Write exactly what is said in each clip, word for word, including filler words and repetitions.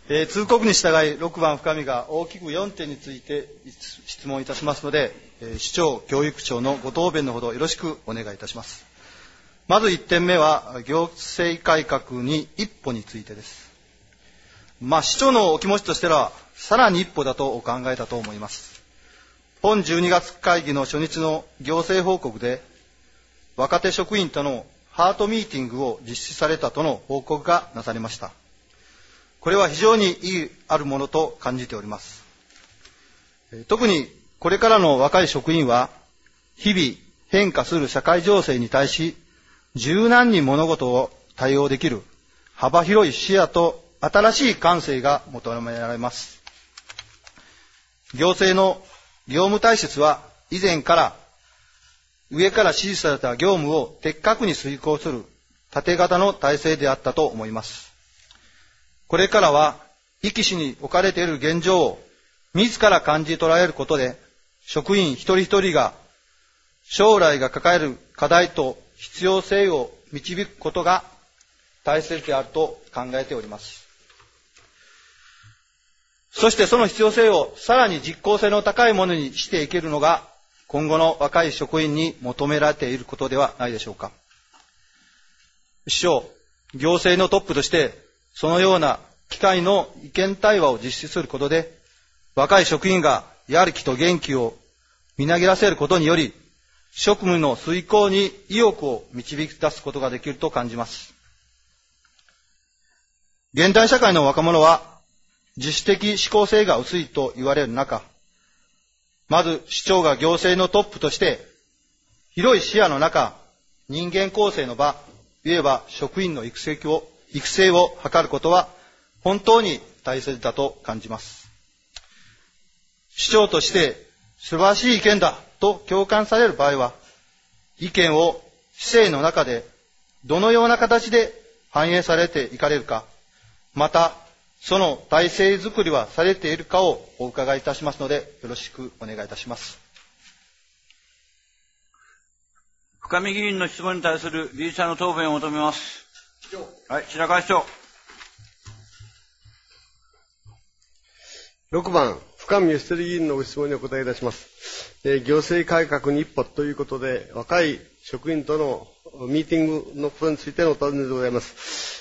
えー、通告に従いろくばん深見が大きくよんてんについて質問いたしますので、えー、市長教育長のご答弁のほどよろしくお願いいたします。まずいってんめは行政改革に一歩についてです。まあ、市長のお気持ちとしてはさらに一歩だとお考えだと思います。本じゅうにがつ会議の初日の行政報告で若手職員とのハートミーティングを実施されたとの報告がなされました。これは非常に意義あるものと感じております。特にこれからの若い職員は日々変化する社会情勢に対し柔軟に物事を対応できる幅広い視野と新しい感性が求められます。行政の業務体質は以前から上から指示された業務を的確に遂行する縦型の体制であったと思います。これからは生き死に置かれている現状を自ら感じ捉えることで、職員一人一人が将来が抱える課題と必要性を導くことが大切であると考えております。そしてその必要性をさらに実効性の高いものにしていけるのが今後の若い職員に求められていることではないでしょうか。市長、行政のトップとしてそのような機会の意見対話を実施することで、若い職員がやる気と元気をみなぎらせることにより、職務の遂行に意欲を導き出すことができると感じます。現代社会の若者は自主的思考性が薄いと言われる中、まず市長が行政のトップとして広い視野の中、人間構成の場、いわば職員の育成を育成を図ることは本当に大切だと感じます。市長として素晴らしい意見だと共感される場合は、意見を市政の中でどのような形で反映されていかれるか、またその体制づくりはされているかをお伺いいたしますので、よろしくお願いいたします。 深見議員の質問に対する理事者の答弁を求めます。はい、白川市長。 ろくばん、深見義輝議員のご質問にお答えいたします。えー、行政改革に一歩ということで、若い職員とのミーティングのことについてのお尋ねでございます。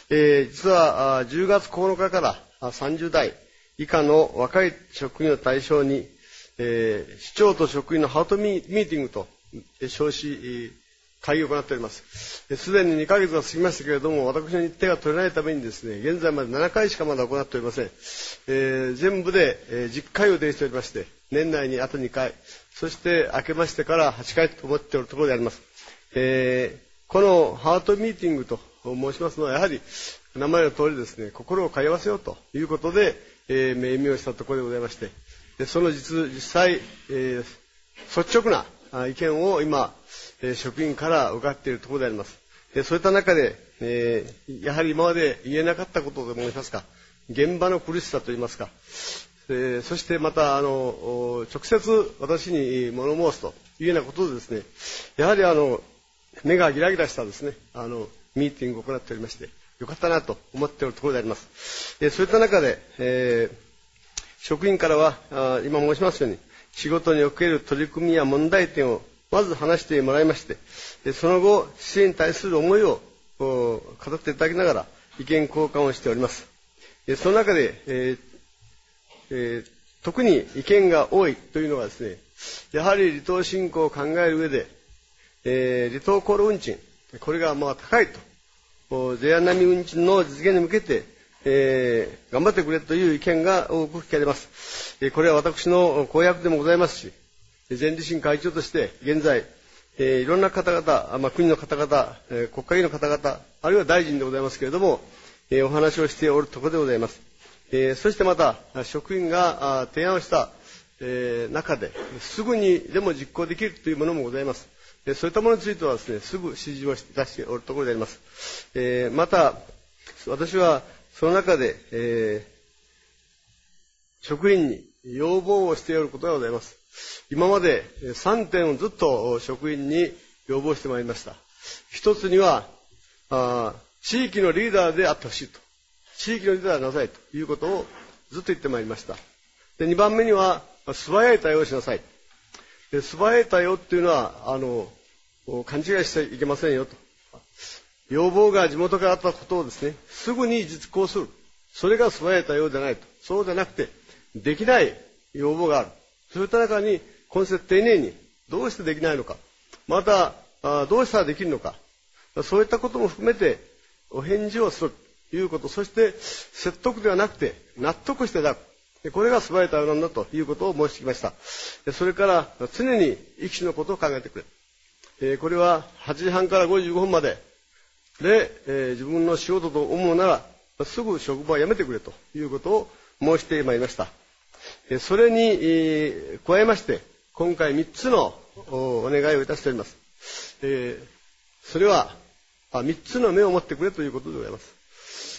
えー、実はじゅうがつここのかからさんじゅうだい以下の若い職員を対象に、えー、市長と職員のハートミーティングと称し、会議を行っております。すでににかげつが過ぎましたけれども、私の日程が取れないためにですね、現在までななかいしかまだ行っておりません。えー、全部で、えー、じゅっかいを予定しておりまして、年内にあとにかい、そして明けましてからはちかいと思っておるところであります。えー、このハートミーティングと申しますのは、やはり名前の通りですね、心を通わせようということで、えー、命名をしたところでございまして、でその 実, 実際、えー、率直な意見を今、職員から伺っているところであります。そういった中で、えー、やはり今まで言えなかったことと申しますか、現場の苦しさといいますか、えー、そしてまたあの直接私に物申すというようなことでですね、やはりあの目がギラギラしたですね、あのミーティングを行っておりまして、よかったなと思っているところであります。えー、そういった中で、えー、職員からはあ今申しますように、仕事における取り組みや問題点をまず話してもらいまして、その後、市政に対する思いを語っていただきながら意見交換をしております。その中で、えーえー、特に意見が多いというのはですね、やはり離島振興を考える上で、えー、離島航路運賃、これがまあ高いと、税上並み運賃の実現に向けて、えー、頑張ってくれという意見が多く聞かれます。これは私の公約でもございますし、前理審会長として現在、えー、いろんな方々、まあ、国の方々、えー、国会議員の方々、あるいは大臣でございますけれども、えー、お話をしておるところでございます。えー、そしてまた職員が提案をした、えー、中ですぐにでも実行できるというものもございます。えー、そういったものについてはですね、すぐ指示を出しておるところであります。えー、また私はその中で、えー、職員に要望をしておることがございます。今までさんてんをずっと職員に要望してまいりました。一つには、あ地域のリーダーであってほしいと。 地域のリーダーになさいということをずっと言ってまいりました。で、にばんめには、素早い対応をしなさい。で、素早い対応っていうのは、あの、勘違いしちゃいけませんよと。要望が地元からあったことをですね、すぐに実行する。それが素早い対応じゃないと。そうじゃなくて、できない要望がある。そういった中に、今節丁寧に、どうしてできないのか。また、どうしたらできるのか。そういったことも含めて、お返事をするということ。そして、説得ではなくて、納得していただく。これが素早い対応なんだということを申してきました。それから、常に生き死のことを考えてくれ。これは、はちじはんからごじゅうごふんまで、で、自分の仕事と思うなら、すぐ職場を辞めてくれということを申してまいりました。それに加えまして、今回みっつのお願いをいたしております。それは、みっつの目を持ってくれということでございます。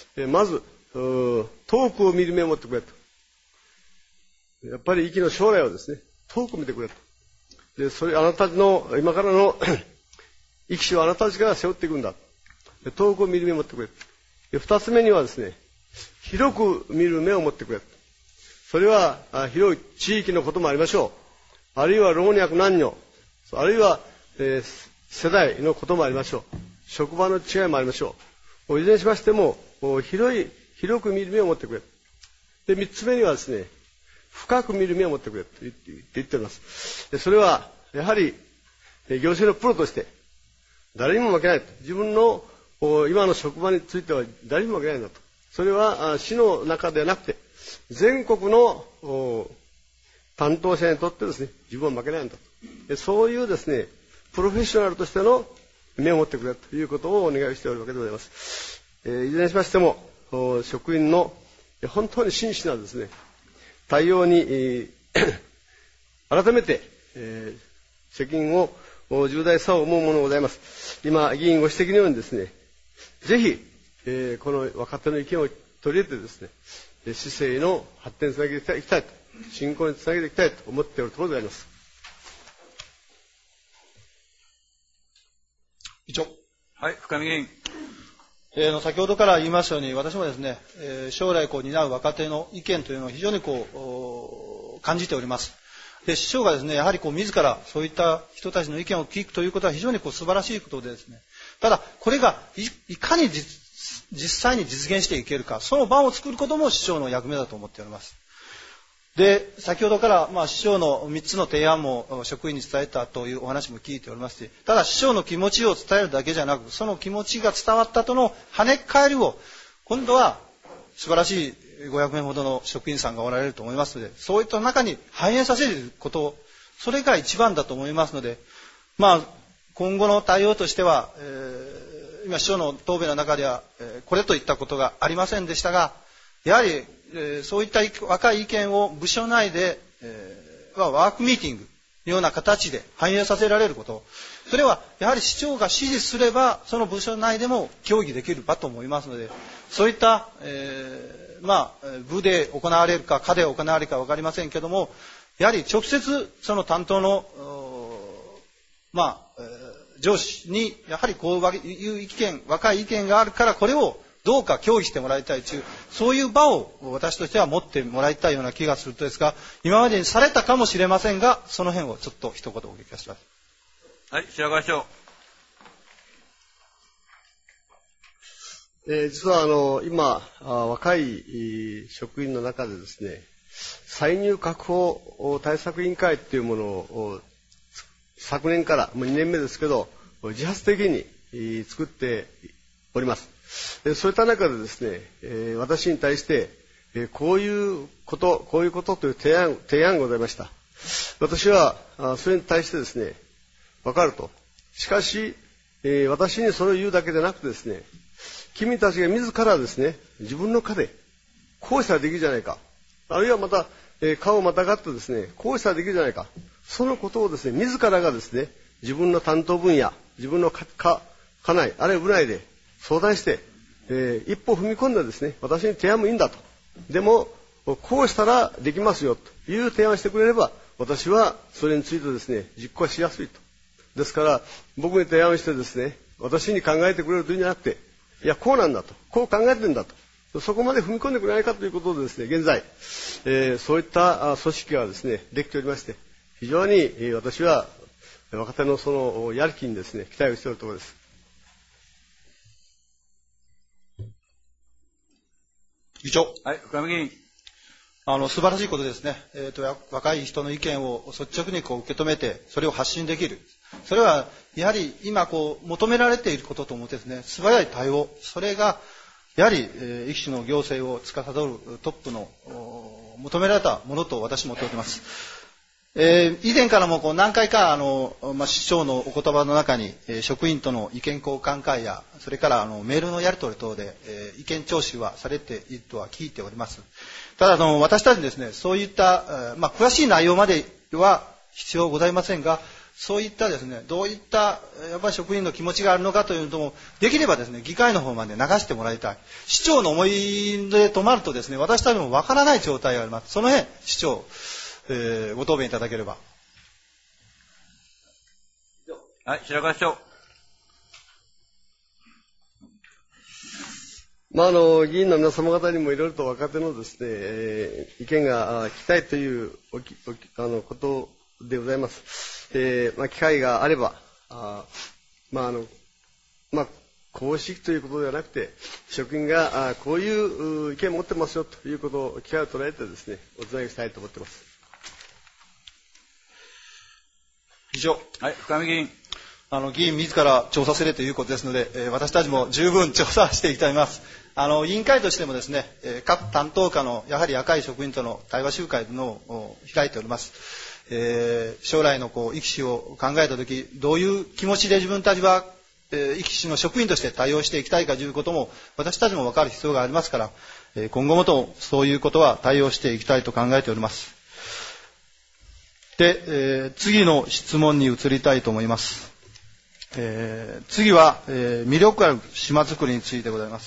まず、遠くを見る目を持ってくれと。やっぱり生きの将来をですね、遠く見てくれと。で、それ、あなたたちの、今からの生き死をあなたたちが背負っていくんだ。遠くを見る目を持ってくれ。で、二つ目にはですね、広く見る目を持ってくれ。それは、広い地域のこともありましょう。あるいは老若男女、あるいは、えー、世代のこともありましょう。職場の違いもありましょう。いずれにしましても、広い、広く見る目を持ってくれ。で、三つ目にはですね、深く見る目を持ってくれと言って、言っております。で、それは、やはり、行政のプロとして、誰にも負けないと。自分の今の職場については誰にも負けないんだと。それは市の中ではなくて、全国の担当者にとってですね、自分は負けないんだと。そういうですね、プロフェッショナルとしての目を持ってくれということをお願いしておるわけでございます。えー、いずれにしましても、職員の本当に真摯なですね、対応に、えー、改めて、えー、責任を重大さを思うものがございます。今、議員ご指摘のようにですね、ぜひ、えー、この若手の意見を取り入れてですね、市政の発展につなげていきたいと、振興につなげていきたいと思っているところであります。 議長。 はい、深見議員。 えー、先ほどから言いましたように、私もですね、えー、将来こう担う若手の意見というのを非常にこう感じております。で、市長がですね、やはりこう自らそういった人たちの意見を聞くということは非常にこう素晴らしいことでですね、ただこれが い, いかに 実, 実際に実現していけるか、その場を作ることも市長の役目だと思っております。で、先ほどから、まあ、市長のみっつの提案も職員に伝えたというお話も聞いておりますし、ただ市長の気持ちを伝えるだけじゃなく、その気持ちが伝わったとの跳ね返りを、今度は素晴らしいごひゃくめいほどの職員さんがおられると思いますので、そういった中に反映させること、それが一番だと思いますので、まあ、今後の対応としては、えー、今市長の答弁の中では、えー、これといったことがありませんでしたが、やはりえー、そういった若い意見を部署内で、えー、ワークミーティングのような形で反映させられること、それはやはり市長が指示すればその部署内でも協議できる場と思いますので、そういった、えー、まあ部で行われるか課で行われるか分かりませんけども、やはり直接その担当のまあ、えー、上司にやはりこういう意見、若い意見があるからこれをどうか協議してもらいたいという、そういう場を私としては持ってもらいたいような気がするとですが、今までにされたかもしれませんが、その辺をちょっと一言お聞かせします。 はい、白川市長。 えー、実はあの今あ若い職員の中でですね、歳入確保対策委員会というものを昨年からもうにねんめですけど自発的に作っております。そういった中でですね、えー、私に対して、えー、こういうこと、こういうことという提案、提案がございました。私は、あそれに対してですね、わかると。しかし、えー、私にそれを言うだけでなくてですね、君たちが自らですね、自分の課で、こうしたらできるじゃないか。あるいはまた、えー、課をまたがってですね、こうしたらできるじゃないか。そのことをですね、自らがですね、自分の担当分野、自分の課、課、課内、あるいは部内で、相談して、えー、一歩踏み込んでですね、私に提案もいいんだと。でも、こうしたらできますよという提案をしてくれれば、私はそれについてですね、実行しやすいと。ですから、僕に提案をしてですね、私に考えてくれるというんじゃなくて、いや、こうなんだと。こう考えてるんだと。 そこまで踏み込んでくれないかということでですね、現在、えー、そういった組織がですね、できておりまして、非常に、えー、私は若手のそのやる気にですね、期待をしているところです。 議長。 はい、深見議員。 あの、素晴らしいことですね。えっと、若い人の意見を率直にこう受け止めて、それを発信できる。それは、やはり今こう、求められていることと思ってですね、素早い対応。それが、やはり、えー、壱岐市の行政を司るトップの求められたものと私も思っております。えー、以前からもこう何回かあの、まあ、市長のお言葉の中に、えー、職員との意見交換会や、それからあのメールのやり取り等で、えー、意見聴取はされているとは聞いております。ただあの私たちですね、そういった、えーまあ、詳しい内容までは必要ございませんが、そういったですね、どういったやっぱり職員の気持ちがあるのかというのも、できればですね、議会の方まで流してもらいたい。市長の思いで止まるとですね、私たちもわからない状態があります。その辺、市長、えー、ご答弁いただければ。 はい、白川市長。 まあ、あの、議員の皆様方にもいろいろと若手のですね、えー、意見が聞きたいというおきおきあのことでございます。えー、まあ、機会があれば、あまあ、あの、まあ、公式ということではなくて、職員があこういう意見を持ってますよということを機会を捉えてですね、お伝えしたいと思っています。 以上。 はい、深見議員。 あの、議員自ら調査するということですので、えー、私たちも十分調査していきたいと思います。あの、委員会としてもですね、えー、各担当課のやはり若い職員との対話集会のを開いております。えー、将来のこう、壱岐市を考えたとき、どういう気持ちで自分たちは、えー、壱岐市の職員として対応していきたいかということも、私たちも分かる必要がありますから、えー、今後もとそういうことは対応していきたいと考えております。で、えー、次の質問に移りたいと思います。えー、次は、えー、魅力ある島づくりについてございます。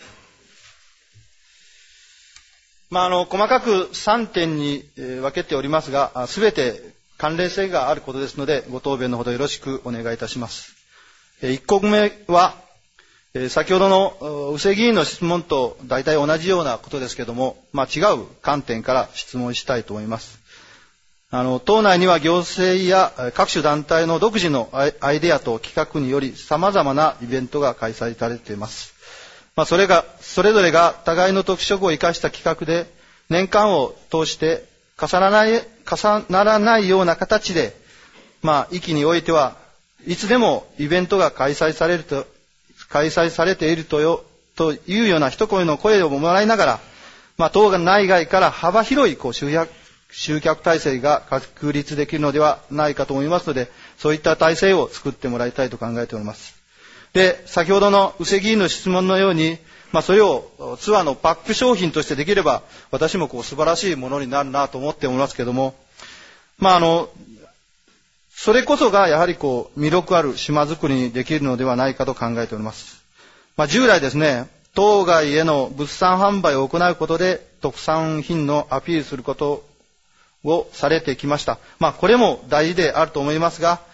まあ、あの細かくさんてんに、えー、分けておりますが、すべて関連性があることですので、ご答弁のほどよろしくお願いいたします。えー、いっこめは、えー、先ほどの宇勢議員の質問と大体同じようなことですけれども、まあ、違う観点から質問したいと思います。あの党内には行政や各種団体の独自のアイデアと企画により様々なイベントが開催されています。まあ、それがそれぞれが互いの特色を生かした企画で年間を通して重ならない、重ならないような形で、まあ、壱岐においてはいつでもイベントが開催されると開催されているとよというような一声の声をもらいながら、まあ、党内外から幅広いこう集約集客体制が確立できるのではないかと思いますので、そういった体制を作ってもらいたいと考えております。で、先ほどの宇勢議員の質問のように、まあ、それをツアーのバック商品としてできれば、私もこう素晴らしいものになるなと思っておりますけれども、まあ、あの、それこそがやはりこう魅力ある島づくりにできるのではないかと考えております。まあ、従来ですね、当該への物産販売を行うことで特産品のアピールすることをされてきました。まあこれも大事であると思いますが、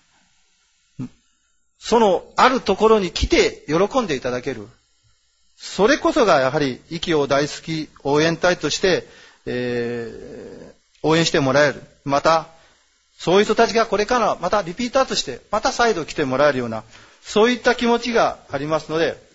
そのあるところに来て喜んでいただける。それこそがやはり壱岐を大好き応援隊として、えー、応援してもらえる。また、そういう人たちがこれからまたリピーターとしてまた再度来てもらえるような、そういった気持ちがありますので、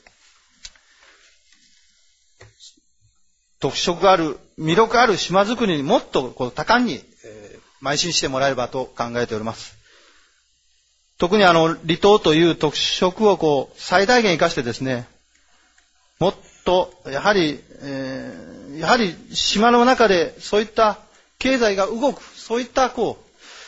特色がある、魅力ある島づくりにもっとこう多感に、えー、邁進してもらえればと考えております。特にあの離島という特色をこう最大限生かしてですね、もっとやはり、えー、やはり島の中でそういった経済が動く、そういったこう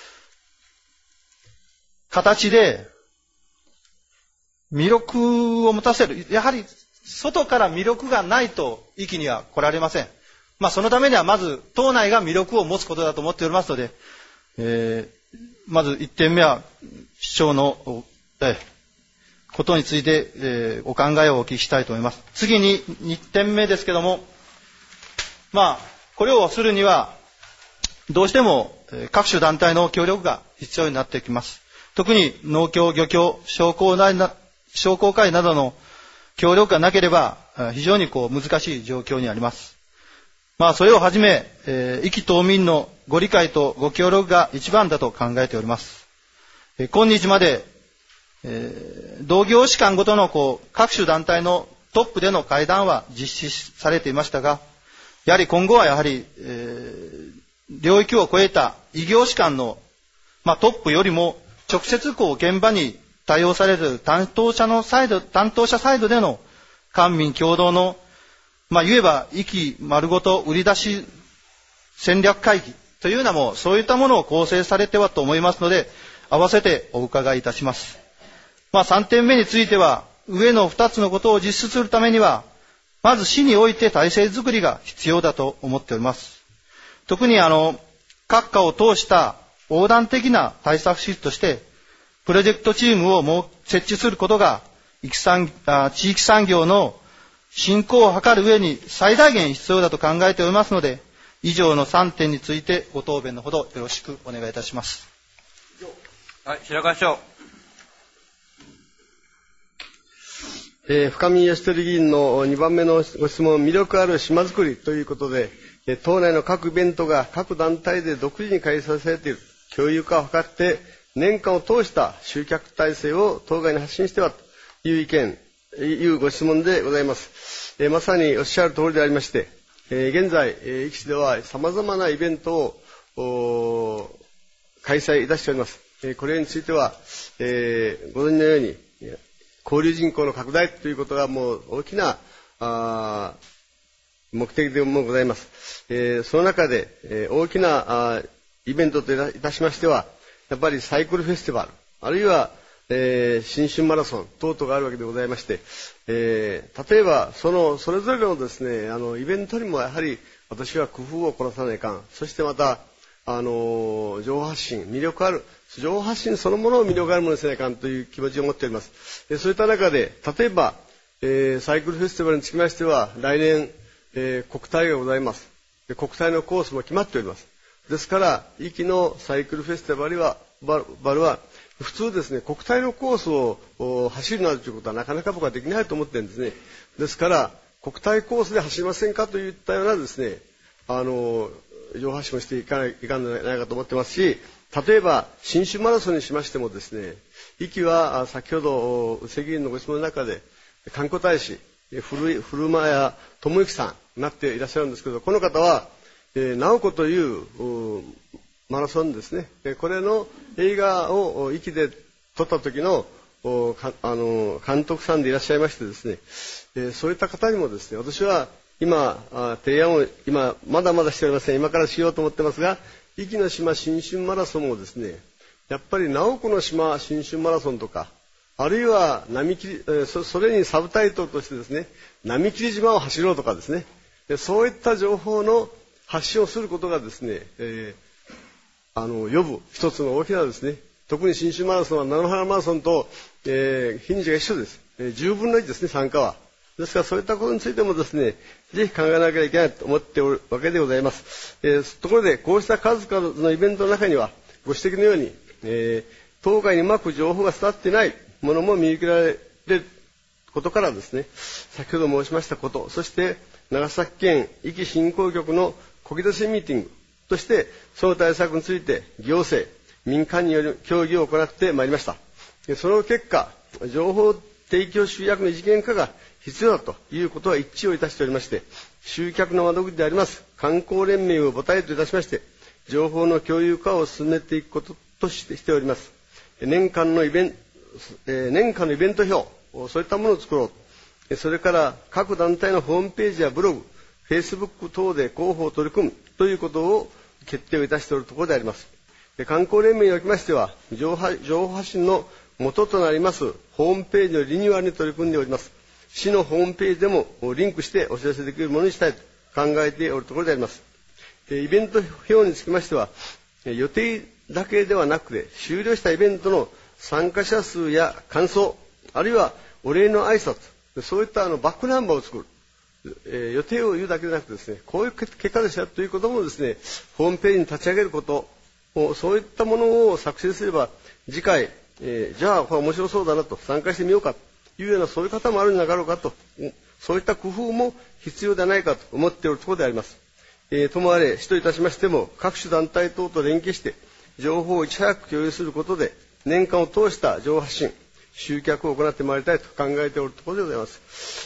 形で魅力を持たせる。やはり外から魅力がないと壱岐には来られません。まあそのためにはまず党内が魅力を持つことだと思っておりますので、えー、まずいってんめは市長の、えー、ことについて、えー、お考えをお聞きしたいと思います。次ににてんめですけども、まあこれをするにはどうしても、えー、各種団体の協力が必要になってきます。特に農協、漁協、商工会な、商工会などの協力がなければ、 非常にこう難しい状況にあります。まあそれをはじめ、えー、意気島民のご理解とご協力が一番だと考えております。えー、今日まで、えー、同業士間ごとのこう各種団体のトップでの会談は実施されていましたが、やはり今後はやはり、えー、領域を超えた異業種間の、まあ、トップよりも直接こう現場に対応される担当者のサイド、担当者サイドでの官民共同の、まあ、言えば意気丸ごと売り出し戦略会議というようなもそういったものを構成されてはと思いますので、合わせてお伺いいたします。まあ、さんてんめについては、上のふたつのことを実施するためには、まず市において体制づくりが必要だと思っております。特にあの、各課を通した横断的な対策指示として、プロジェクトチームをもう設置することが、地域産業の振興を図る上に最大限必要だと考えておりますので、以上のさんてんについてご答弁のほどよろしくお願いいたします。 はい、白川市長。 えー、深見義輝議員のにばんめのご質問、魅力ある島づくりということで、えー、党内の各イベントが各団体で独自に開催されている、共有化を図って、年間を通した集客体制を当該に発信してはという意見、いうご質問でございます。えー、まさにおっしゃる通りでありまして、えー、現在、えー、壱岐市では様々なイベントを開催いたしております。えー、これについては、えー、ご存知のように、交流人口の拡大ということがもう大きなあ目的でもございます。えー、その中で、えー、大きなあイベントといたしましては、やっぱりサイクルフェスティバル、あるいは、えー、新春マラソン等々があるわけでございまして、えー、例えばそのそれぞれのですね、あのイベントにもやはり私は工夫を凝らさないかん。そしてまたあの情報発信、魅力ある情報発信そのものを魅力あるものにせないかんという気持ちを持っております。でそういった中で、例えば、えー、サイクルフェスティバルにつきましては来年、えー、国体がございます。で国体のコースも決まっております。ですから壱岐のサイクルフェスティバルはバルは普通ですね、国体のコースを走るなどということはなかなか僕はできないと思っているんですね。ですから国体コースで走りませんかといったようなですね、あの情報発信をしていかないかんのではないかと思ってますし、例えば新春マラソンにしましてもですね、壱岐は先ほど宇瀬議員のご質問の中で観光大使古間屋智之さんになっていらっしゃるんですけど、この方は、えー、直子というマラソンですね、これの映画を壱岐で撮った時のあの監督さんでいらっしゃいましてですね、えー、そういった方にもですね、私は今提案を今まだまだしておりません。今からしようと思ってますが、壱岐の島新春マラソンをですね、やっぱり直子の島新春マラソンとか、あるいは波切り そ, それにサブタイトルとしてですね、波切島を走ろうとかですね、でそういった情報の発信をすることがですね、えー、あの呼ぶ一つの大きなですね、特に新春マラソンは菜の花マラソンと、えー、日にちが一緒です、えー、じゅうぶんのいちですね、参加は。ですからそういったことについてもですね、ぜひ考えなきゃいけないと思っておるわけでございます。えー、ところでこうした数々のイベントの中には、ご指摘のように、えー、当該にうまく情報が伝わっていないものも見受けられることからですね、先ほど申しましたこと、そして長崎県壱岐振興局の小木出しミーティングとしてその対策について行政民間による協議を行ってまいりました。その結果、情報提供集約の一元化が必要だということは一致をいたしておりまして、集客の窓口であります観光連盟を母体といたしまして、情報の共有化を進めていくこととしてしております。年間のイベント、年間のイベント表、そういったものを作ろう。それから各団体のホームページやブログ、フェイスブック等で広報を取り組むということを決定をいたしておるところであります。観光連盟におきましては、情報発信の元となりますホームページのリニューアルに取り組んでおります。市のホームページでもリンクしてお知らせできるものにしたいと考えておるところであります。イベント表につきましては、予定だけではなくて、終了したイベントの参加者数や感想、あるいはお礼の挨拶、そういったあのバックナンバーを作る、えー、予定を言うだけでなくてですね、こういう結果でしたということもですね、ホームページに立ち上げること、そういったものを作成すれば、次回、えー、じゃあこれ面白そうだなと参加してみようかというような、そういう方もあるんじゃなかろうかとそういった工夫も必要ではないかと思っているところであります。えー、ともあれ、市といたしましても、各種団体等と連携して、情報をいち早く共有することで、年間を通した情報発信、集客を行ってまいりたいと考えておるところでございます。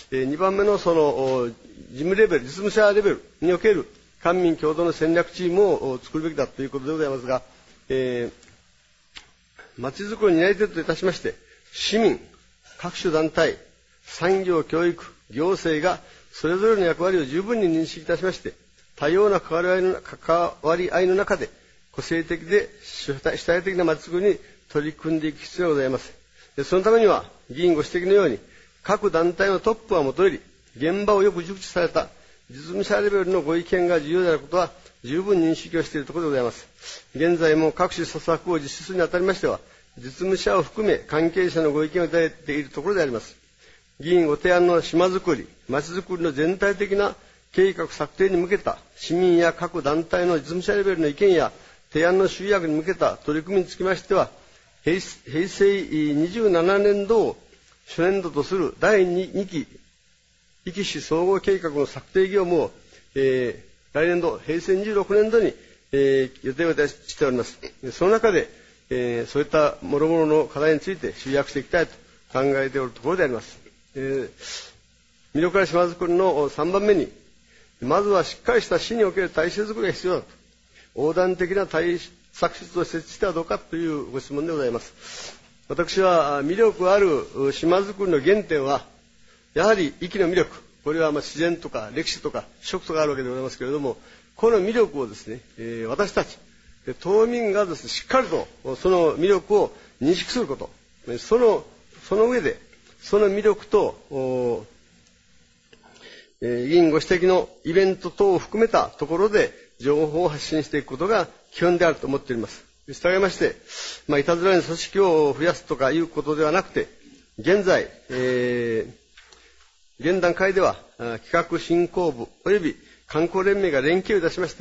えー、にばんめのその、事務レベル、実務者レベルにおける官民共同の戦略チームを作るべきだということでございますが、えー、まちづくりの担い手といたしまして、市民、各種団体、産業、教育、行政がそれぞれの役割を十分に認識いたしまして、多様な関わり合いの、関わり合いの中で、個性的で主体的なまちづくりに取り組んでいく必要がございます。でそのためには、議員ご指摘のように、各団体のトップはもとより、現場をよく熟知された実務者レベルのご意見が重要であることは、十分認識をしているところでございます。現在も各種施策を実施するにあたりましては、実務者を含め関係者のご意見をいただいているところであります。議員ご提案の島づくり、町づくりの全体的な計画策定に向けた市民や各団体の実務者レベルの意見や提案の集約に向けた取り組みにつきましては、平成にじゅうななねんどを初年度とするだいにき壱岐市総合計画の策定業務を、えー、来年度、平成にじゅうろくねんどに、えー、予定をいたしております。その中で、えー、そういった諸々の課題について集約していきたいと考えておるところであります。えー、魅力ある島づくりのさんばんめに、まずはしっかりした市における体制づくりが必要だと。横断的な対策室を設置してはどうかというご質問でございます。私は魅力ある島づくりの原点は、やはり壱岐の魅力、これはまあ自然とか歴史とか食とかあるわけでございますけれども、この魅力をですね、えー、私たち、島民がですね、しっかりとその魅力を認識すること、その、その上で、その魅力と、えー、委員ご指摘のイベント等を含めたところで情報を発信していくことが基本であると思っております。従いまして、まあ、いたずらに組織を増やすとかいうことではなくて、現在、えー、現段階では企画振興部及び観光連盟が連携をいたしまして、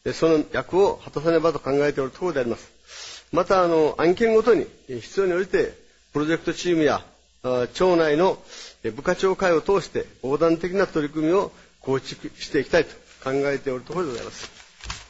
その役を果たさねばと考えておるところであります。また、あの、案件ごとに必要に応じて、プロジェクトチームや町内の部課長会を通して横断的な取り組みを構築していきたいと考えておるところでございます。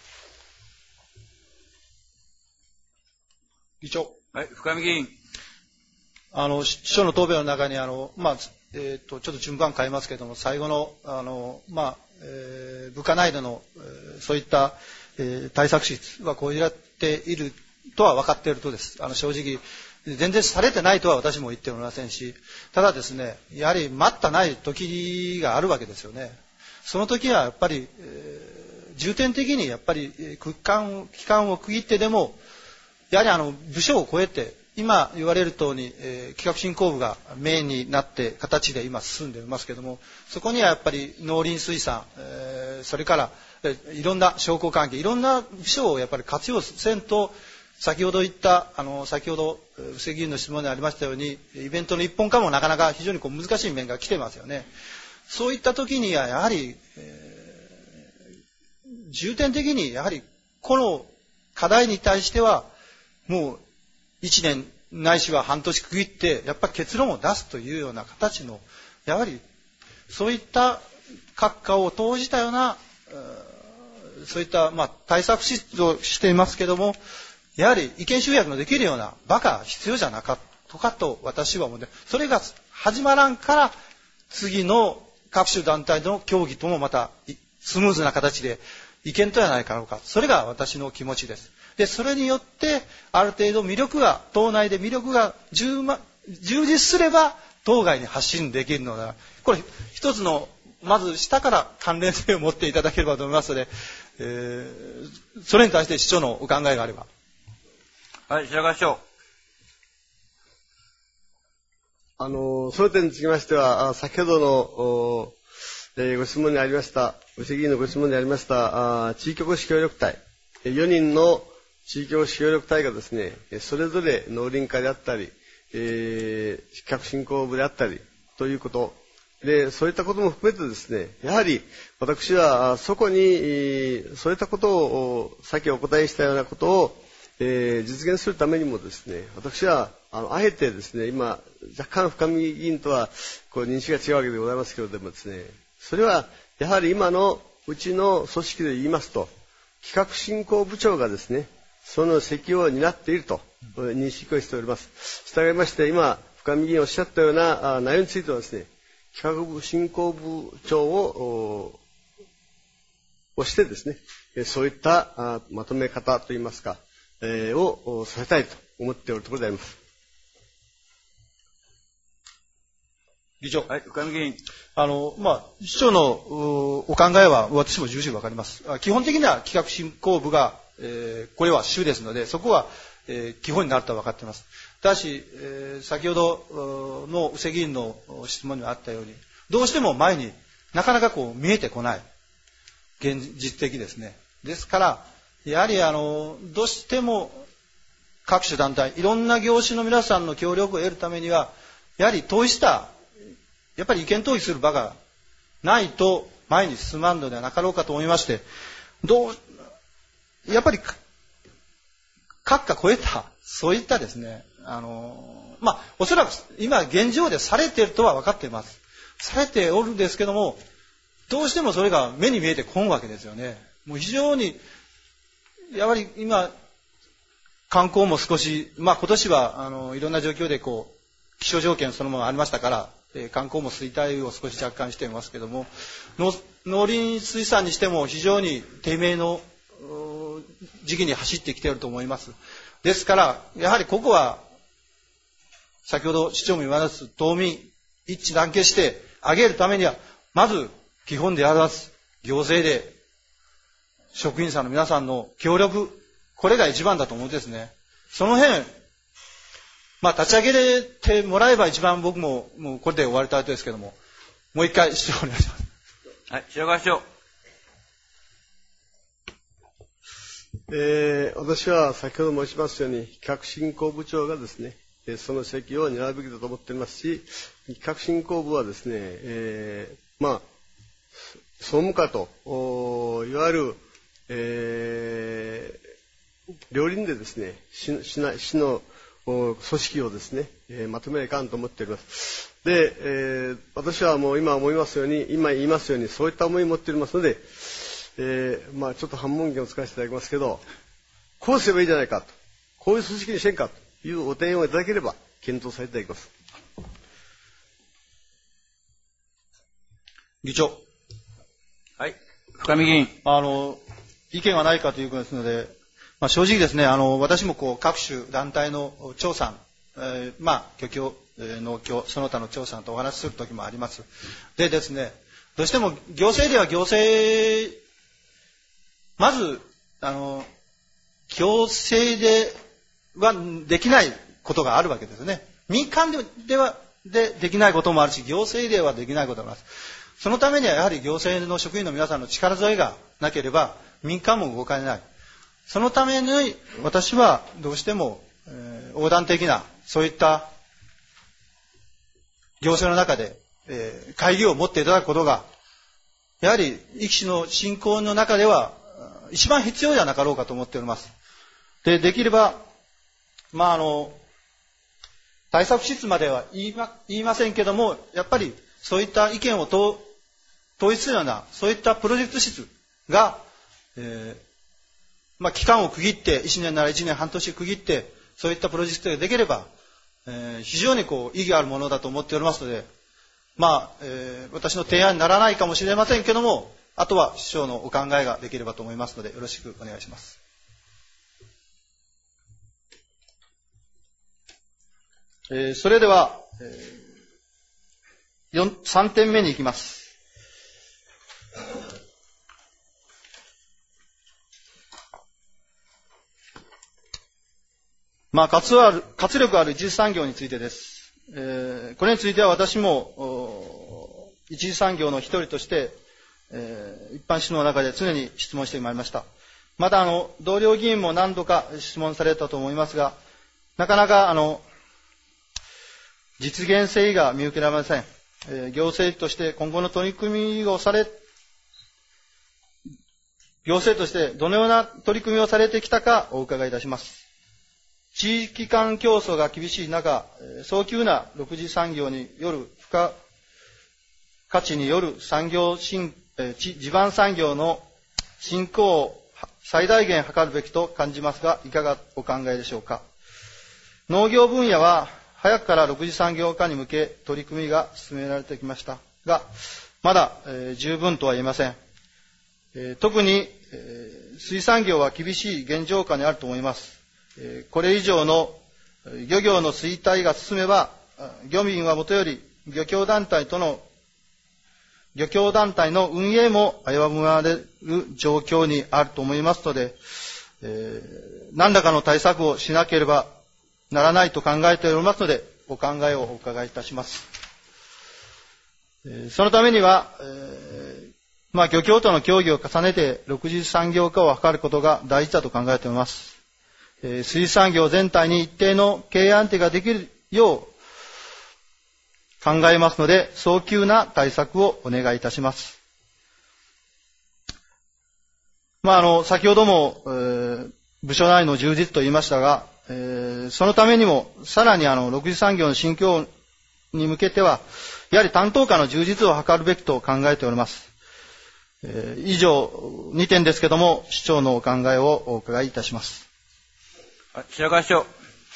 議長。 はい、深見議員。 あの、市長の答弁の中に、あの、まあ、えっと、ちょっと順番変えますけれども、最後の、あの、まあ、えー、部下内での、えー、そういった、えー、対策室は講じられているとは分かっているとです。あの、正直、全然されてないとは私も言っておりませんし、ただですね、やはり待ったない時があるわけですよね。その時はやっぱり、えー、重点的にやっぱり期間、期間を区切ってでも、やはりあの部署を超えて、今言われる通り、えー、企画振興部がメインになって形で今進んでいますけれども、そこにはやっぱり農林水産、えー、それから、えー、いろんな商工関係、いろんな部署をやっぱり活用せんと、先ほど言った、あの、先ほど、布施議員の質問でありましたように、イベントの一本化もなかなか非常にこう難しい面が来てますよね。そういった時には、やはり、えー、重点的に、やはり、この課題に対しては、もう、一年ないしは半年区切って、やっぱり結論を出すというような形の、やはり、そういった閣下を投じたような、そういった、まあ、対策室をしていますけども、やはり意見集約のできるような場が必要じゃなかったかと私は思うので、それが始まらんから次の各種団体の協議ともまたスムーズな形でいけんとやないかろうか。それが私の気持ちです。で、それによってある程度魅力が、党内で魅力が 充, 充実すれば党外に発信できるのだ。これ一つの、まず下から関連性を持っていただければと思いますので、えー、それに対して市長のお考えがあれば。 はい、白川市長。 あの、その点につきましては、先ほどの、えー、ご質問にありました、ご責任のご質問にありました、あ地域おこし協力隊、よにんの地域おこし協力隊がですね、それぞれ農林課であったり、えー、企画振興部であったり、ということ。で、そういったことも含めてですね、やはり私はそこに、そういったことを、さっきお答えしたようなことを、 えー、実現するためにもですね、私は、あの、あえてですね、今、若干深見議員とは、こう、認識が違うわけでございますけれどもですね、それは、やはり今のうちの組織で言いますと、企画振興部長がですね、その責を担っていると認識をしております。従いまして、今、深見議員おっしゃったような内容についてはですね、企画部振興部長を、をしてですね、そういったまとめ方といいますか、えー、をさせたいと思っておるところであります。 議長。 はい、深見議員。 あの、まあ、市長のお考えは私も重々わかります。基本的には企画振興部が、えー、これは主ですので、そこは、えー、基本になるとは分かっています。ただし、えー、先ほどの宇瀬議員の質問にあったように、どうしても前になかなかこう見えてこない。現実的ですね。ですから、やはりあの、どうしても各種団体、いろんな業種の皆さんの協力を得るためには、やはり統一した、やっぱり意見統一する場がないと前に進まんのではなかろうかと思いまして、どう、やっぱり、閣下超えた、そういったですね、あの、まあ、おそらく今現状でされているとは分かっています。されておるんですけども、どうしてもそれが目に見えてこんわけですよね。もう非常に、やはり今、観光も少し、まあ今年はあのいろんな状況でこう、気象条件そのものがありましたから、えー、観光も衰退を少し若干していますけども、の農林水産にしても非常に低迷の時期に走ってきていると思います。ですから、やはりここは、先ほど市長も言われます島民一致団結して上げるためには、まず基本であります行政で職員さんの皆さんの協力、これが一番だと思うんですね。その辺、まあ立ち上げてもらえば一番僕ももうこれで終わりたいですけども、もう一回市長お願いします。 はい、白川市長。 えー、私は先ほど申しましたように、企画振興部長がですね、その責を担うべきだと思っておりますし、企画振興部はですね、えー、まあ、総務課と、いわゆる、えー、両輪でですね、市、市内、市の組織をですね、えー、まとめないかんと思っております。で、えー、私はもう今思いますように、今言いますように、そういった思いを持っておりますので、えー、まあちょっと反問言を使わせていただきますけど、こうすればいいじゃないかと、こういう組織にしてんかというお提案をいただければ検討させていただきます。 議長。 はい。深見議員。 あの、意見はないかということですので、まあ、正直ですね、あの、私もこう各種団体の調査、えー、まあ、漁協、えー、農協、その他の調査とお話しするときもあります。でですね、どうしても行政では行政、まず、あの、行政ではできないことがあるわけですね。民間ではでできないこともあるし、行政ではできないこともあります。そのためにはやはり行政の職員の皆さんの力添えがなければ民間も動かれない。そのために私はどうしても、えー、横断的なそういった行政の中で、えー、会議を持っていただくことがやはり力士の振興の中では一番必要ではなかろうかと思っております。で、できれば、まああの対策室までは言いま、言いませんけども、やっぱりそういった意見を統一するようなそういったプロジェクト室が、えーまあ、期間を区切っていちねんならいちねん半年区切ってそういったプロジェクトができれば、えー、非常にこう意義あるものだと思っておりますので、まあえー、私の提案にならないかもしれませんけども、あとは市長のお考えができればと思いますのでよろしくお願いします。えー、それでは、えー、さんてんめに行きます。まあ、活ある活力ある一次産業についてです。えー、これについては私も一次産業の一人として、えー、一般質問の中で常に質問してまいりました。またあの同僚議員も何度か質問されたと思いますが、なかなかあの実現性が見受けられません。えー、行政として今後の取り組みをされ、行政としてどのような取り組みをされてきたかお伺いいたします。 地域間競争が厳しい中、早急なろく次産業による付加価値による産業新、地盤産業の振興を最大限図るべきと感じますが、いかがお考えでしょうか。農業分野は早くからろく次産業化に向け取り組みが進められてきましたが、まだ、えー、十分とは言えません。えー、特に、えー、水産業は厳しい現状下にあると思います。えー、これ以上の漁業の衰退が進めば、漁民はもとより漁協団体との漁協団体の運営も危ぶまれる状況にあると思いますので、えー、何らかの対策をしなければならないと考えておりますので、お考えをお伺いいたします。えー、そのためには、えーまあ、漁協との協議を重ねてろく次産業化を図ることが大事だと考えております。えー、水産業全体に一定の経営安定ができるよう考えますので、早急な対策をお願いいたします。まあ、あの、先ほども、えー、部署内の充実と言いましたが、えー、そのためにも、さらにあの、ろく次産業の振興に向けては、やはり担当課の充実を図るべきと考えております。えー、以上、にてんですけども、市長のお考えをお伺いいたします。 白川市長。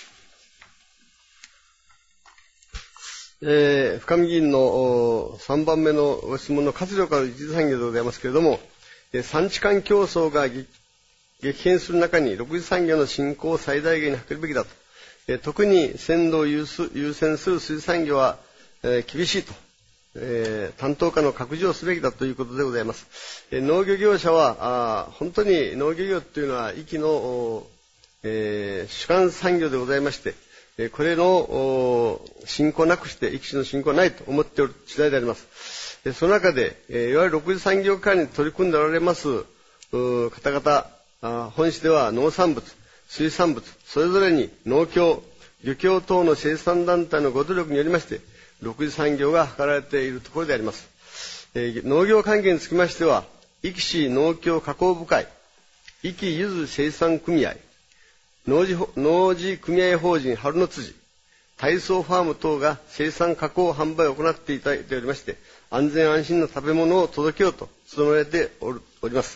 えー、深見議員のさんばんめのご質問の活力ある一次産業でございますけれども、えー、産地間競争が激変する中にろく次産業の振興を最大限に図るべきだと。えー、特に鮮度を優先する水産業は、えー、厳しいと。えー、担当課の拡充をすべきだということでございます。えー、農業業者はあ本当に農業業というのは息の、えー、主幹産業でございまして、えー、これの振興なくして息の振興はないと思っておる次第であります。えー、その中で、えー、いわゆるろく次産業化に取り組んでおられます方々、あ本市では農産物、水産物、それぞれに農協、漁協等の生産団体のご努力によりまして、ろく次産業が図られているところであります。えー、農業関係につきましては、壱岐市農協加工部会、壱岐ゆず生産組合、農事、農事組合法人春の辻、体操ファーム等が生産加工販売を行っていただいておりまして、安全安心な食べ物を届けようと努められております。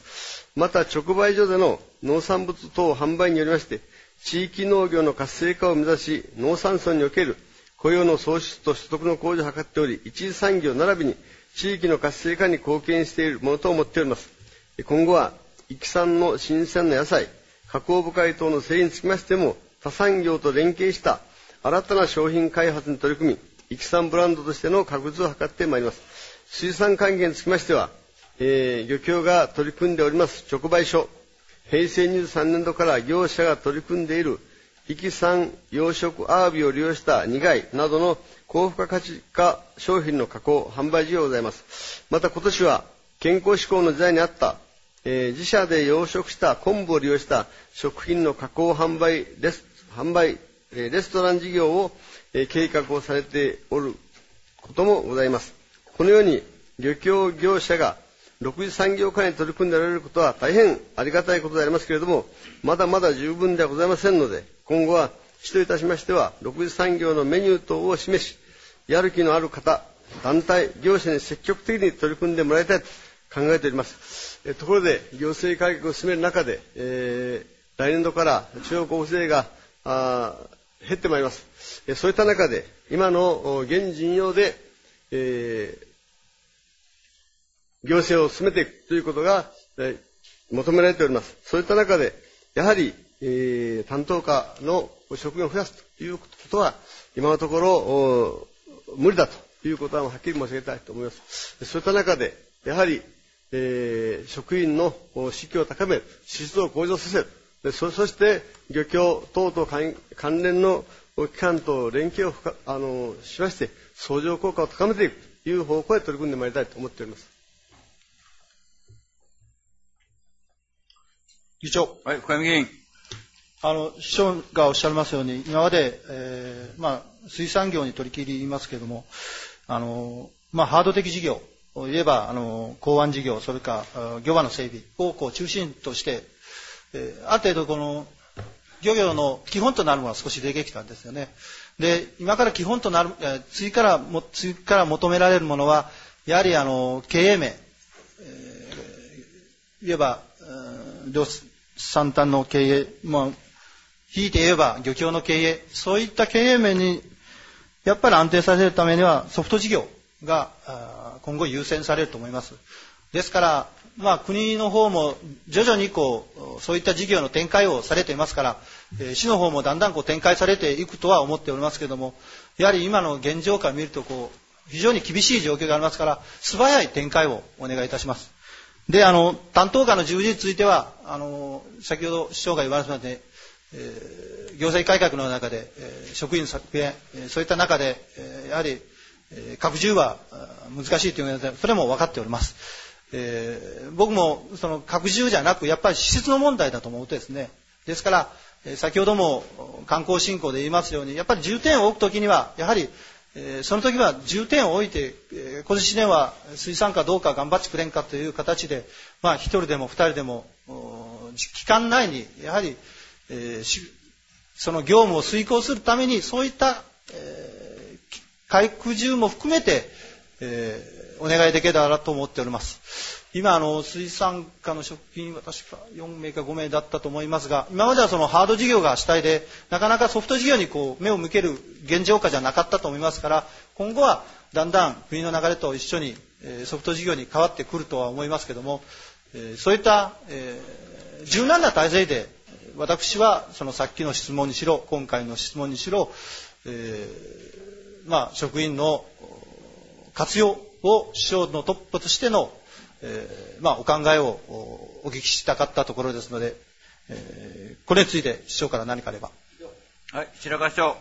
また直売所での農産物等販売によりまして、地域農業の活性化を目指し、農産村における雇用の創出と所得の向上を図っており、一次産業並びに地域の活性化に貢献しているものと思っております。今後は、壱岐産の新鮮な野菜、加工部会等の整理につきましても、他産業と連携した新たな商品開発に取り組み、壱岐産ブランドとしての確立を図ってまいります。水産関係につきましては、えー、漁協が取り組んでおります直売所、平成にじゅうさんねん度から業者が取り組んでいる壱岐産養殖アワビを利用した煮貝などの高付加価値化商品の加工、販売事業がございます。また今年は健康志向の時代にあった、えー、自社で養殖した昆布を利用した食品の加工販売レス、販売、えー、レストラン事業を、えー、計画をされておることもございます。このように漁協業者がろく次産業化に取り組んでおられることは大変ありがたいことでありますけれども、まだまだ十分ではございませんので、今後は市といたしましては、ろく次産業のメニュー等を示し、やる気のある方、団体、業者に積極的に取り組んでもらいたいと考えております。えところで、行政改革を進める中で、えー、来年度から地方交付税があ減ってまいります。えそういった中で、今の現陣容で、えー行政を進めていくということが、えー、求められております。そういった中で、やはり、えー、担当課の職員を増やすということは、今のところ、無理だということははっきり申し上げたいと思います。そういった中で、やはり、えー、職員の士気を高める、支出を向上させる、で そ, そして漁協等と関連の機関と連携をあのしまして、相乗効果を高めていくという方向へ取り組んでまいりたいと思っております。 議長。 はい、深見議員。 あの、市長がおっしゃいますように、今まで、えー、まあ、水産業に取り切りますけれども、あの、まあ、ハード的事業を言えば、あの、港湾事業、それから、漁場の整備をこう中心として、えー、ある程度この、 漁業の基本となるものは少し出てきたんですよね。で、今から基本となる、次からも、次から求められるものは、やはりあの、経営面、えー、いわば、漁産端の経営、まあ、引いて言えば漁協の経営、そういった経営面に、やっぱり安定させるためにはソフト事業が今後優先されると思います。ですから、まあ、国の方も徐々にこうそういった事業の展開をされていますから、えー、市の方もだんだんこう展開されていくとは思っておりますけれども、やはり今の現状から見るとこう非常に厳しい状況がありますから、素早い展開をお願いいたします。で、あの担当課の従事については、あの先ほど市長が言われましたので、えー、行政改革の中で、えー、職員削減、えー、そういった中で、えー、やはり、えー、拡充は難しいというので、それも分かっております。えー、僕もその拡充じゃなく、やっぱり施設の問題だと思うとですね、ですから、えー、先ほども観光振興で言いますように、やっぱり重点を置くときには、やはり、えー、その時は重点を置いて、えー、今年では水産かどうか頑張ってくれんかという形で、まあ一人でも二人でも期間内にやはり、えー、その業務を遂行するためにそういった、えー、拡充も含めて、えーお願いできればと思っております。今あの水産課の職員は確かよんめいかごめいだったと思いますが、今まではそのハード事業が主体で、なかなかソフト事業にこう目を向ける現状下じゃなかったと思いますから、今後はだんだん国の流れと一緒にソフト事業に変わってくるとは思いますけども、そういった柔軟な体制で、私はそのさっきの質問にしろ、今回の質問にしろ、えーまあ、職員の活用を市長のトップとしての、えーまあ、お考えをお聞きしたかったところですので、えー、これについて市長から何かあれば。 はい、白川市長。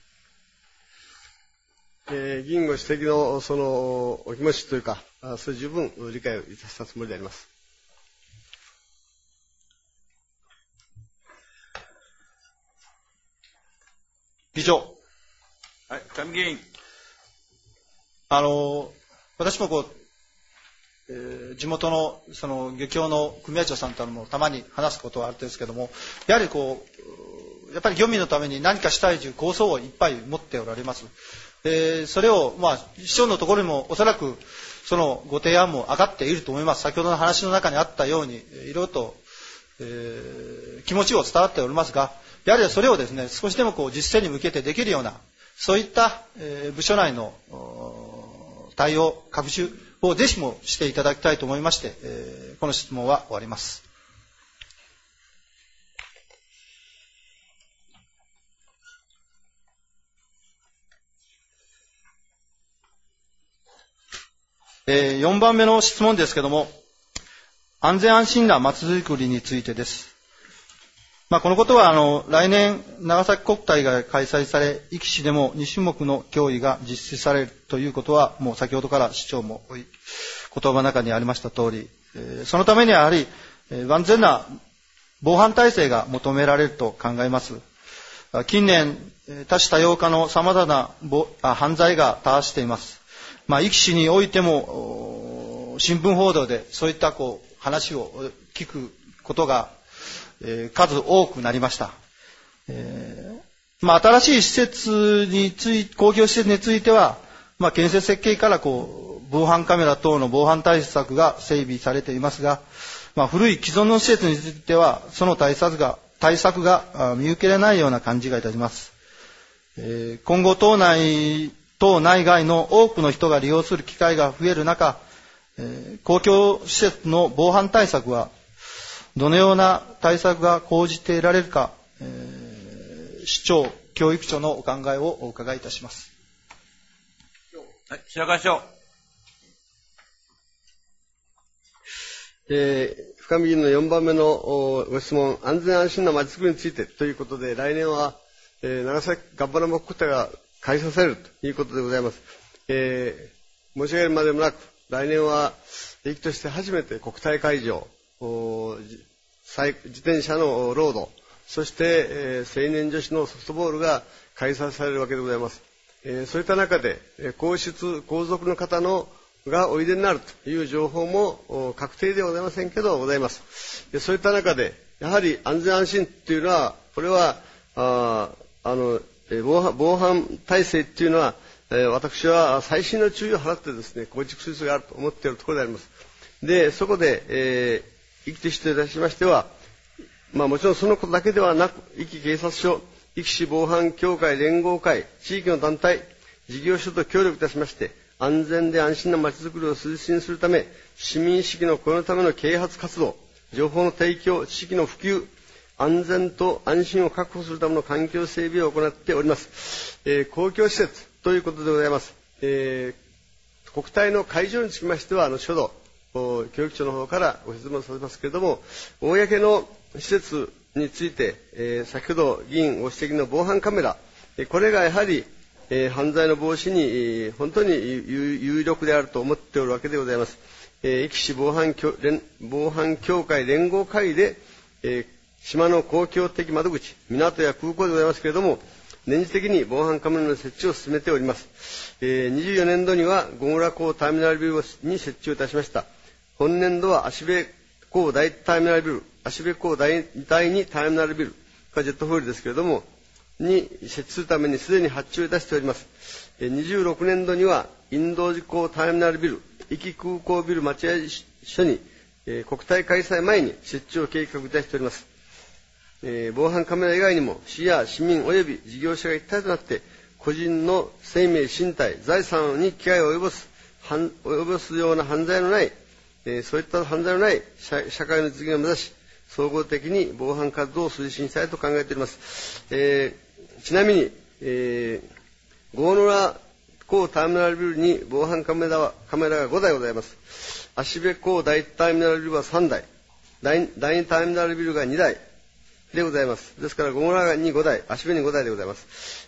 えー、議員ご指摘のそのお気持ちというか、それ十分理解をいたしたつもりであります。 議長。 はい、上議員。 あの私もこう、えー、地元のその漁協の組合長さんともたまに話すことはあるんですけども、やはりこうやっぱり漁民のために何かしたいという構想をいっぱい持っておられます。でそれをまあ市長のところにもおそらくそのご提案も上がっていると思います。先ほどの話の中にあったようにいろいろと、えー、気持ちを伝わっておりますが、やはりそれをですね少しでもこう実践に向けてできるようなそういった、えー、部署内の対応、拡充をぜひもしていただきたいと思いまして、えー、この質問は終わります。えー、よんばんめの質問ですけども、安全安心なまちづくりについてです。まあ、このことはあの来年長崎国体が開催され、壱岐市でもにしゅもくの競技が実施されるということはもう先ほどから市長も言葉の中にありました通り、えー、そのためにはやはり、えー、万全な防犯体制が求められると考えます。近年多種多様化のさまざまな犯罪が多発しています。まあ、壱岐市においても新聞報道でそういったこう話を聞くことがえー、数多くなりました。えーまあ、新しい施設につい公共施設については、まあ、建設設計からこう防犯カメラ等の防犯対策が整備されていますが、まあ、古い既存の施設についてはその対策が対策が見受けられないような感じがいたします。えー、今後島内島内外の多くの人が利用する機会が増える中、えー、公共施設の防犯対策はどのような対策が講じていられるか、えー、市長、教育長のお考えをお伺いいたします。 はい、白川市長。 えー、深見議員のよんばんめのご質問、安全安心なまちづくりについてということで、来年は、えー、長崎ガンバラマ国体が開催されるということでございます。えー、申し上げるまでもなく、来年は駅として初めて国体会場、自転車のロード、そして、えー、青年女子のソフトボールが開催されるわけでございます。えー、そういった中で、えー、皇室皇族の方のがおいでになるという情報も確定ではございませんけどございます。でそういった中で、やはり安全安心というのは、これは、ああの、防犯、防犯体制というのは、えー、私は細心の注意を払ってですね、構築する必要があると思っているところであります。で、そこで、えー、壱岐市といたしましては、まあもちろんそのことだけではなく、壱岐警察署、壱岐市防犯協会連合会、地域の団体、事業所と協力いたしまして、安全で安心なまちづくりを推進するため、市民意識のこのための啓発活動、情報の提供、知識の普及、安全と安心を確保するための環境整備を行っております。えー、公共施設ということでございます。えー、国体の会場につきましては、後ほど、教育庁の方からご説明させますけれども、公の施設について、えー、先ほど議員ご指摘の防犯カメラ、これがやはり、えー、犯罪の防止に、えー、本当に有力であると思っておるわけでございます。えー、壱岐市防犯協防犯協会連合会で、えー、島の公共的窓口、港や空港でございますけれども、年次的に防犯カメラの設置を進めております。えー、にじゅうよねんどには郷村港ターミナルビルに設置をいたしました。本年度は芦部港第ターミナルビル、芦部港第にターミナルビル、ジェットフォイルですけれども、に設置するためにすでに発注をいたしております。えー、にじゅうろくねんどにはインド寺港ターミナルビル、壱岐空港ビル待合所に、えー、国体開催前に設置を計画いたしております。えー、防犯カメラ以外にも市や市民及び事業者が一体となって個人の生命、身体、財産に危害を及ぼす、及ぼすような犯罪のない、えー、そういった犯罪のない 社, 社会の実現を目指し、総合的に防犯活動を推進したいと考えております。えー、ちなみに、えー、郷村港ターミナルビルに防犯カメラはカメラがごだいございます。芦部港第一ターミナルビルはさんだい、第二ターミナルビルがにだいでございます。ですから郷村にごだい、芦部にごだいでございます。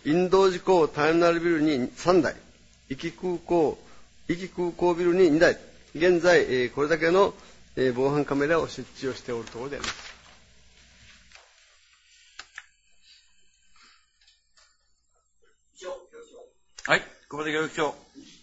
インド寺港ターミナルビルにさんだい、壱岐空港壱岐空港ビルににだい、現在、えー、これだけの、えー、防犯カメラを設置をしておるところであります。 はい、ここで教育長。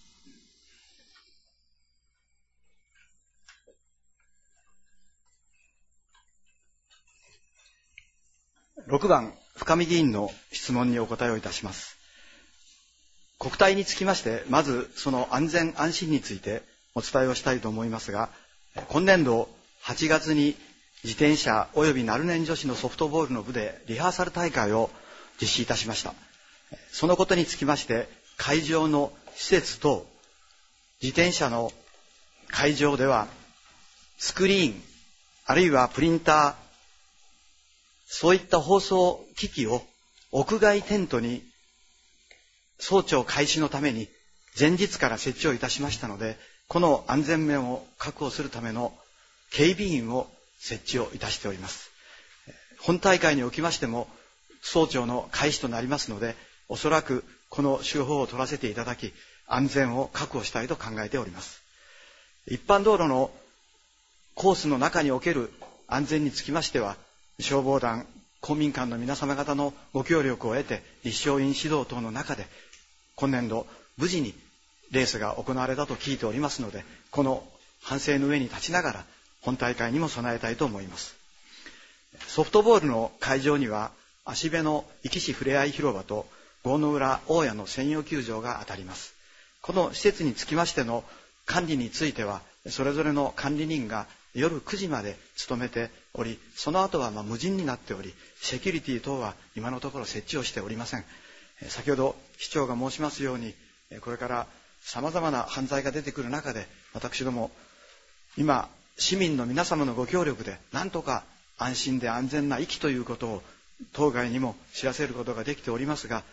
ろくばん、深見議員の質問にお答えをいたします。国体につきまして、まずその安全安心についてお伝えをしたいと思いますが、今年度はちがつに自転車及び成年女子のソフトボールの部でリハーサル大会を実施いたしました。そのことにつきまして、会場の施設と自転車の会場ではスクリーンあるいはプリンター、そういった放送機器を屋外テントに早朝開始のために前日から設置をいたしましたので、この安全面を確保するための警備員を設置をいたしております。本大会におきましても早朝の開始となりますので、おそらくこの手法を取らせていただき、安全を確保したいと考えております。一般道路のコースの中における安全につきましては、消防団、公民館の皆様方のご協力を得て、立正院指導等の中で、今年度無事にレースが行われたと聞いておりますので、この反省の上に立ちながら、本大会にも備えたいと思います。ソフトボールの会場には、芦部の壱岐市ふれあい広場と、郷の浦大谷の専用球場が当たります。この施設につきましての管理については、それぞれの管理人が夜くじまで勤めており、その後はまあ無人になっており、セキュリティ等は今のところ設置をしておりません。先ほど市長が申しますように、これから様々な犯罪が出てくる中で、私ども今市民の皆様のご協力でなんとか安心で安全な壱岐ということを当該にも知らせることができておりますが、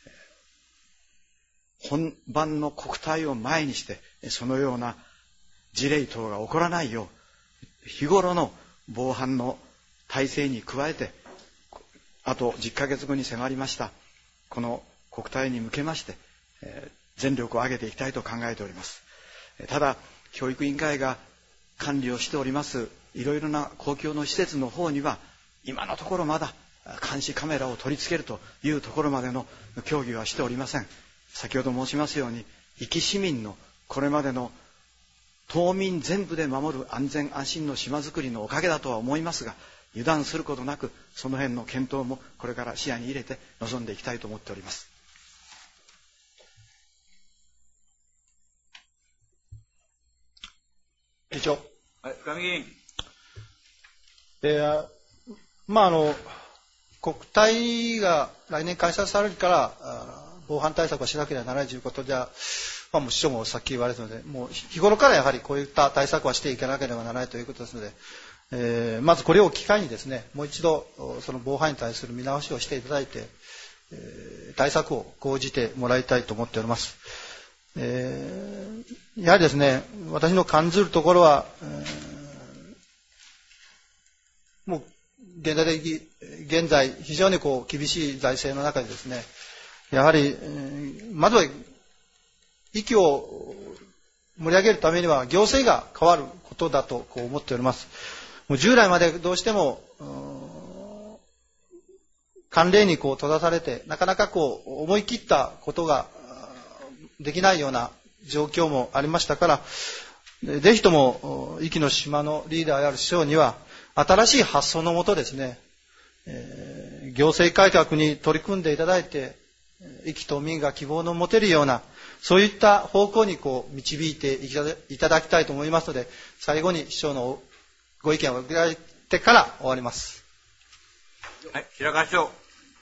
本番の国体を前にしてそのような事例等が起こらないよう、日頃の防犯の体制に加えて、あとじゅっかげつごに迫りましたこの国体に向けまして、えー、全力を挙げていきたいと考えております。ただ教育委員会が管理をしておりますいろいろな公共の施設の方には、今のところまだ監視カメラを取り付けるというところまでの協議はしておりません。先ほど申しますように、壱岐市民のこれまでの島民全部で守る安全安心の島づくりのおかげだとは思いますが、油断することなくその辺の検討もこれから視野に入れて臨んでいきたいと思っております。 議長。 はい、深見議員。 えー、まああの国体が来年開催されるから防犯対策をしなければならないということじゃ、まあ、もう市長もさっき言われたので、もう日頃からやはりこういった対策はしていかなければならないということですので、えー、まずこれを機会にですね、もう一度その防犯に対する見直しをしていただいて、えー、対策を講じてもらいたいと思っております。えー、やはりですね、私の感じるところは、えー、もう現在的現在非常にこう厳しい財政の中でですね、やはり、えー、まずは息を盛り上げるためには行政が変わることだとこう思っております。もう従来までどうしても慣例にこう閉ざされて、なかなかこう思い切ったことができないような状況もありましたから、ぜひとも壱岐の島のリーダーである市長には新しい発想のもとですね、えー、行政改革に取り組んでいただいて、壱岐島民が希望の持てるようなそういった方向にこう導いていただきたいと思いますので、最後に市長のご意見を伺ってから終わります。 はい、白川市長。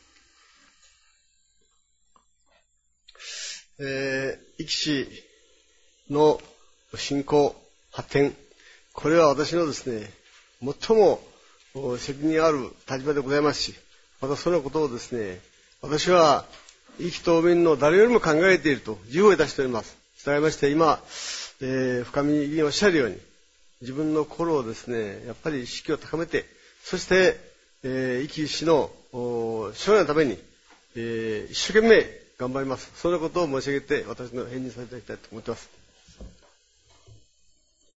えー、壱岐市の振興発展、これは私のですね、最も責任ある立場でございますし、またそのことをですね、私は壱岐島民の誰よりも考えていると自負をいたしております。したがいまして今、えー、深見議員おっしゃるように、自分の心をですね、やっぱり意識を高めて、そして、えー、壱岐市の将来のために、えー、一生懸命頑張ります。そんなことを申し上げて、私の返事させていただきたいと思っています。